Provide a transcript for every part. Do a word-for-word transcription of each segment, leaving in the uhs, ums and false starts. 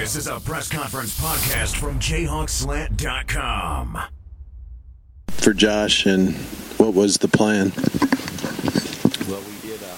This is a press conference podcast from Jayhawk Slant dot com. For Josh, and what was the plan? Well, we did.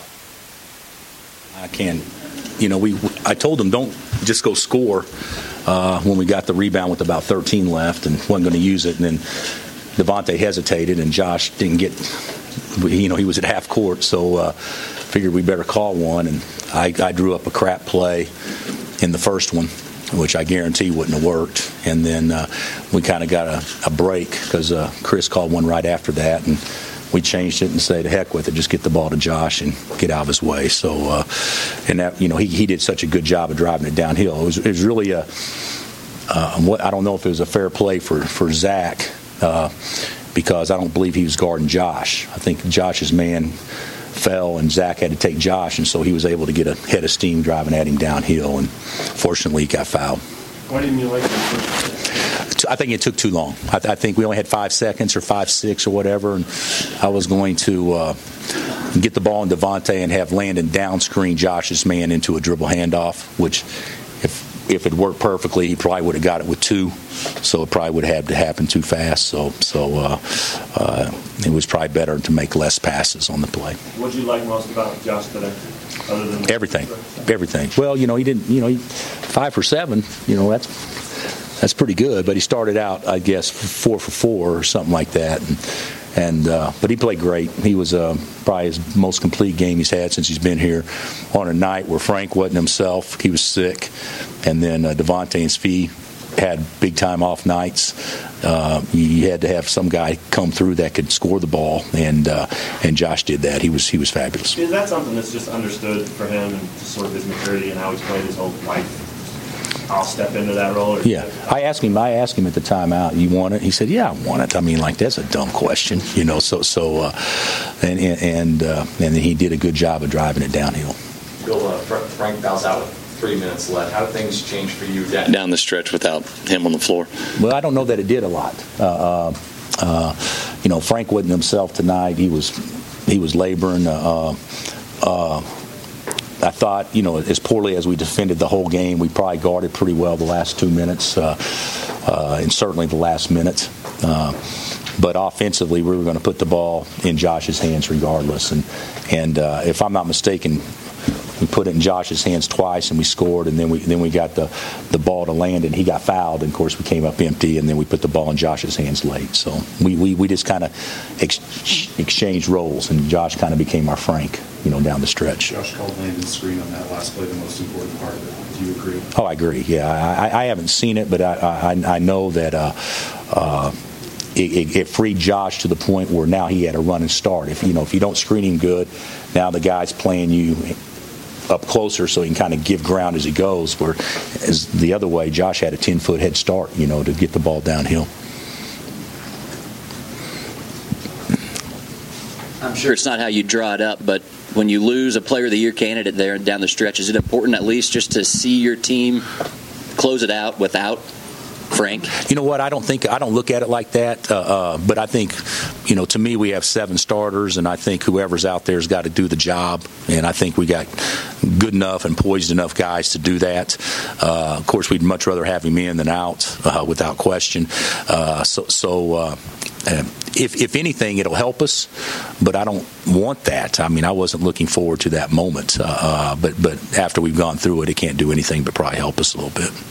Uh, I can, you know, we. I told him don't just go score uh, when we got the rebound with about thirteen left and wasn't going to use it, and then Devontae hesitated, and Josh didn't get. You know, he was at half court, so uh, figured we better call one, and I, I drew up a crap play in the first one, which I guarantee wouldn't have worked. And then uh, we kind of got a, a break because uh, Chris called one right after that, and we changed it and said, to heck with it, just get the ball to Josh and get out of his way. So, uh, and that, you know, he, he did such a good job of driving it downhill. It was, it was really a, uh, what, I don't know if it was a fair play for, for Zach, uh, because I don't believe he was guarding Josh. I think Josh's man fell, and Zach had to take Josh, and so he was able to get a head of steam driving at him downhill, and fortunately he got fouled. Why didn't you like it? I think it took too long. I, th- I think we only had five seconds or five, six or whatever, and I was going to uh, get the ball in Devontae and have Landon down screen Josh's man into a dribble handoff, which if if it worked perfectly, he probably would have got it with two, so it probably would have had to happen too fast. So so uh, uh, it was probably better to make less passes on the play. What did you like most about Josh today? Other than everything, everything. Well, you know, he didn't. You know, he, five for seven. You know, that's that's pretty good. But he started out, I guess, four for four or something like that. And, and uh, but he played great. He was uh, probably his most complete game he's had since he's been here. On a night where Frank wasn't himself, he was sick, and then uh, Devontae and Svi had big time off nights. Uh, you had to have some guy come through that could score the ball, and uh, and Josh did that. He was he was fabulous. Is that something that's just understood for him and just sort of his maturity and how he's played his whole life? I'll step into that role. Or yeah, I asked him. I asked him at the timeout, "You want it?" He said, "Yeah, I want it." I mean, like that's a dumb question, you know. So so, uh, and and uh, and then he did a good job of driving it downhill. Bill, uh, Frank bows out with three minutes left. How did things change for you down, down the stretch without him on the floor? Well, I don't know that it did a lot. Uh, uh, uh, you know, Frank wasn't himself tonight. He was he was laboring. Uh, uh, I thought, you know, as poorly as we defended the whole game, we probably guarded pretty well the last two minutes, uh, uh, and certainly the last minute. Uh, but offensively, we were going to put the ball in Josh's hands regardless. And and uh, if I'm not mistaken, we put it in Josh's hands twice, and we scored. And then we then we got the, the ball to Landon. He got fouled, and of course we came up empty. And then we put the ball in Josh's hands late. So we we, we just kind of ex- exchanged roles, and Josh kind of became our Frank, you know, down the stretch. Josh called Landon's screen on that last play the most important part of it. Do you agree? Oh, I agree. Yeah, I, I haven't seen it, but I I, I know that. Uh, uh, It, it freed Josh to the point where now he had a run and start. If you know, if you don't screen him good, now the guy's playing you up closer, so he can kind of give ground as he goes. Where, as the other way, Josh had a ten foot head start, you know, to get the ball downhill. I'm sure it's not how you draw it up, but when you lose a Player of the Year candidate there down the stretch, is it important at least just to see your team close it out without Frank? You know what? I don't think I don't look at it like that. Uh, uh, but I think, you know, to me, we have seven starters, and I think whoever's out there has got to do the job. And I think we got good enough and poised enough guys to do that. Uh, of course, we'd much rather have him in than out, uh, without question. Uh, so, so uh, if if anything, it'll help us. But I don't want that. I mean, I wasn't looking forward to that moment. Uh, uh, but but after we've gone through it, it can't do anything but probably help us a little bit.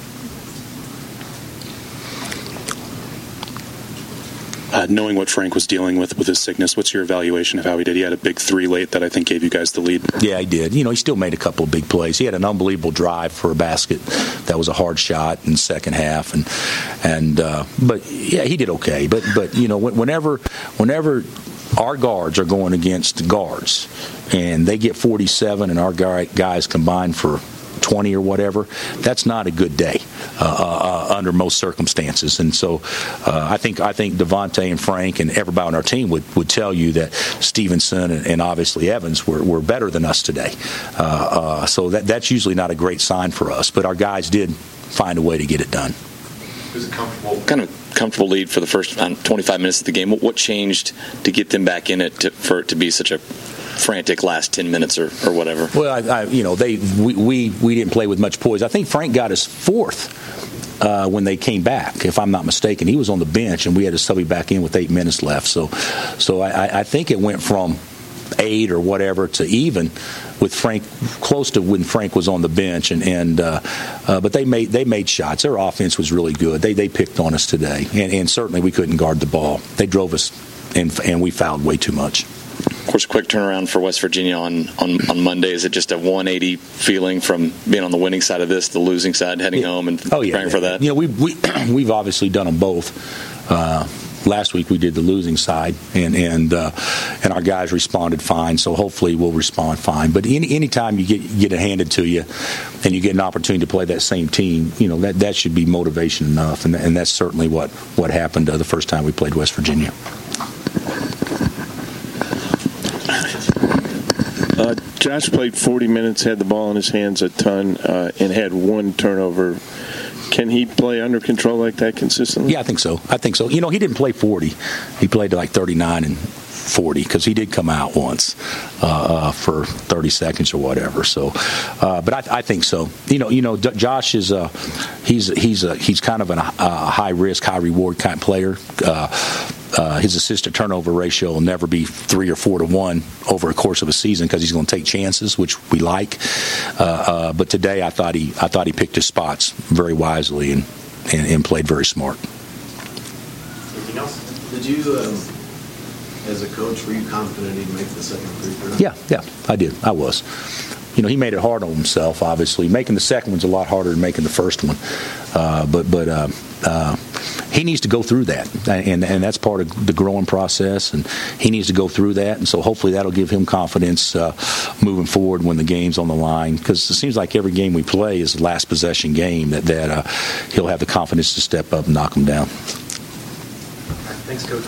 Uh, knowing what Frank was dealing with with his sickness, what's your evaluation of how he did? He had a big three late that I think gave you guys the lead. Yeah, he did. You know, he still made a couple of big plays. He had an unbelievable drive for a basket. That was a hard shot in the second half, and and uh, but yeah, he did okay. But but you know, whenever whenever our guards are going against guards and they get forty-seven, and our guys combine for twenty or whatever, that's not a good day uh, uh, under most circumstances. And so uh, I think I think Devontae and Frank and everybody on our team would, would tell you that Stevenson and, and obviously Evans were, were better than us today. Uh, uh, so that that's usually not a great sign for us. But our guys did find a way to get it done. It was a comfortable, kind of comfortable lead for the first um, twenty-five minutes of the game. What, what changed to get them back in it to, for it to be such a frantic last ten minutes or, or whatever. Well, I, I, you know, they we, we we didn't play with much poise. I think Frank got his fourth uh, when they came back, if I'm not mistaken. He was on the bench, and we had to sub him back in with eight minutes left. So, so I, I think it went from eight or whatever to even with Frank, close to when Frank was on the bench, and and uh, uh, but they made they made shots. Their offense was really good. They they picked on us today, and, and certainly we couldn't guard the ball. They drove us, and and we fouled way too much. Of course, quick turnaround for West Virginia on, on, on Monday. Is it just a one eighty feeling from being on the winning side of this, the losing side, heading yeah. home and oh, yeah, preparing yeah. for that? You know, we we we've obviously done them both. Uh, Last week we did the losing side, and and uh, and our guys responded fine. So hopefully we'll respond fine. But any anytime you get get it handed to you, and you get an opportunity to play that same team, you know that, that should be motivation enough, and and that's certainly what what happened uh, the first time we played West Virginia. Uh, Josh played forty minutes, had the ball in his hands a ton, uh, and had one turnover. Can he play under control like that consistently? Yeah, I think so. I think so. You know, he didn't play forty. He played like thirty-nine and forty because he did come out once uh, uh, for thirty seconds or whatever. So, uh, but I, I think so. You know, you know, D- Josh is a he's he's a he's kind of an, a high risk, high reward kind of player. Uh, Uh, his assist to turnover ratio will never be three or four to one over a course of a season because he's going to take chances, which we like. Uh, uh, but today, I thought he I thought he picked his spots very wisely and, and, and played very smart. Anything else? Did you, um, as a coach, were you confident he'd make the second free throw? Yeah, yeah, I did. I was. You know, he made it hard on himself, obviously. Making the second one's a lot harder than making the first one. Uh, but but uh, uh, he needs to go through that, and and that's part of the growing process, and he needs to go through that. And so hopefully that'll give him confidence uh, moving forward when the game's on the line, because it seems like every game we play is the last possession game that, that uh, he'll have the confidence to step up and knock them down. Thanks, Coach.